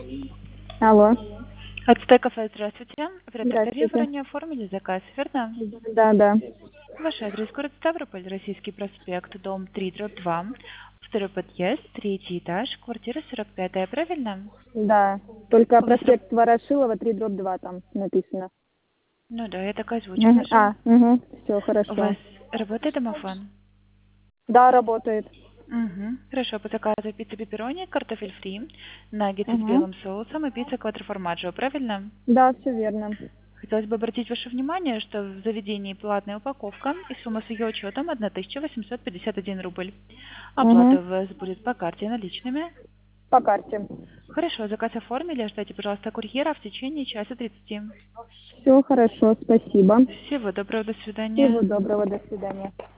Алло. От кафе, здравствуйте. Оператор тарифа Здравствуйте. ранее оформили заказ, верно? Да, да. Ваш адрес: город Ставрополь, Российский проспект, дом 3/2, второй подъезд, третий этаж, квартира 45, правильно? Да. Только У вас проспект Ворошилова, 3/2 там написано. Ну да, я так озвучу Мгм. даже. Все, У вас хорошо. работает домофон? Да, работает. Угу. Хорошо, по заказу пицца пепперони, картофель фри, наггетсы с Угу. белым соусом и пицца квадроформаджо, правильно? Да, все верно. Хотелось бы обратить ваше внимание, что в заведении платная упаковка и сумма с ее учетом 1851 рубль. Оплата Угу. у вас будет по карте наличными. По карте. Хорошо, заказ оформили, ждайте, пожалуйста, курьера в течение часа 30. Все хорошо, спасибо. Всего доброго, до свидания. Всего доброго, до свидания.